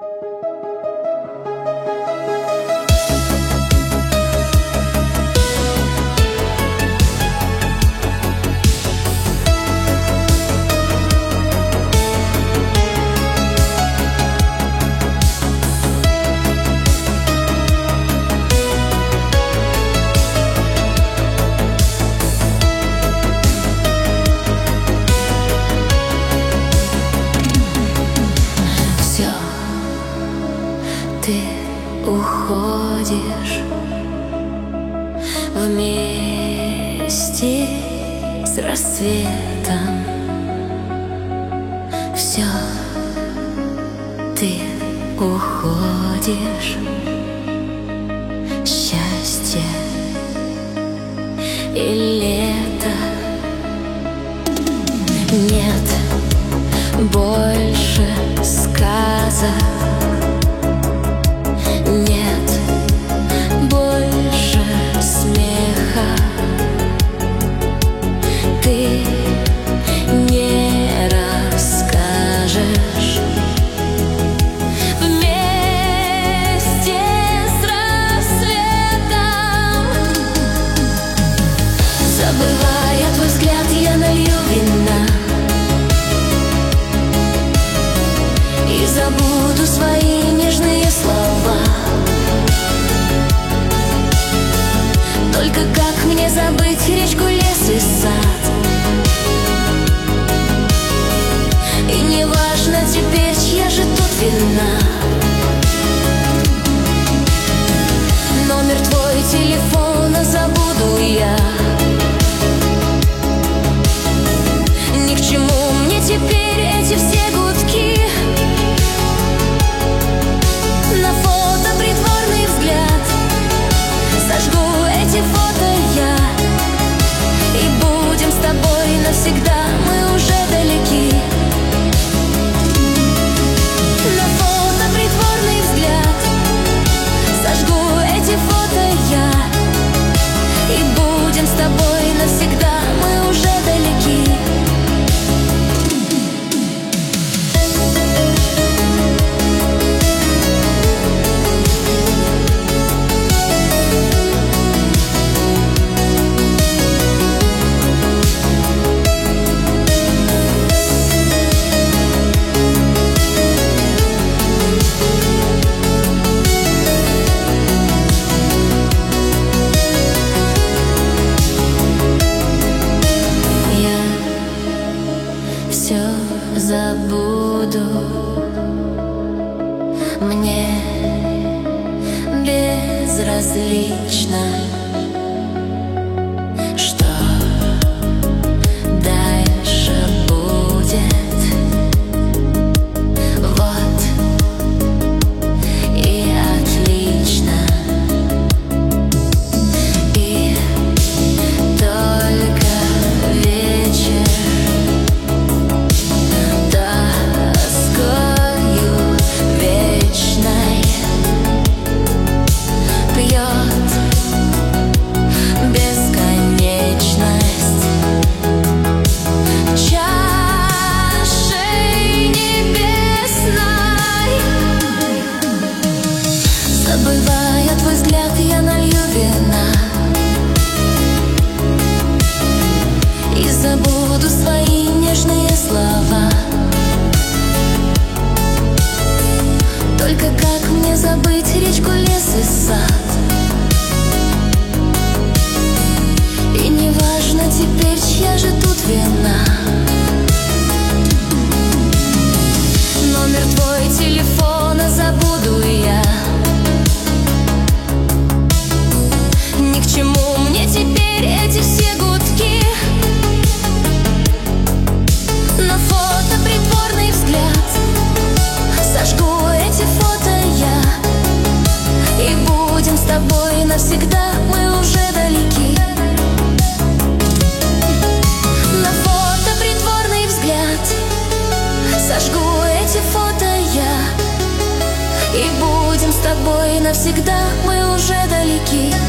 Ты уходишь вместе с рассветом. Все, ты уходишь. Счастье и лето. Нет больше сказок. Нет больше смеха. Ты не расскажешь. Вместе с рассветом, забывая твой взгляд, я налью вина и забуду свои нежные слова. Только как мне забыть речку, лес и сад? И не важно теперь, чья же тут вина. Номер твой телефона забуду я. Ни к чему мне теперь эти все гудки. На фото притворный взгляд. Сожгу эти фото я. И будем с тобой навсегда, мы уже далеки. На фото притворный взгляд. Сожгу эти фото я. И будем с тобой навсегда, мы уже далеки. Все забуду. Мне безразлично, что дальше будет. Вот и отлично. И только вечер тоскою вечной пьет бесконечность чашей небесной. Забывая твой взгляд, я налью вина и забуду свои нежные слова. Только как мне забыть речку, лес и сад? И не важно теперь, чья же тут вина. Номер твой телефона забуду я. Ни к чему мне теперь эти все гудки. На фото притворный взгляд. Сожгу эти фото я. И будем с тобой навсегда, мы уже далеки. На фото притворный взгляд. Сожгу эти фото я. И будем с тобой навсегда, мы уже далеки.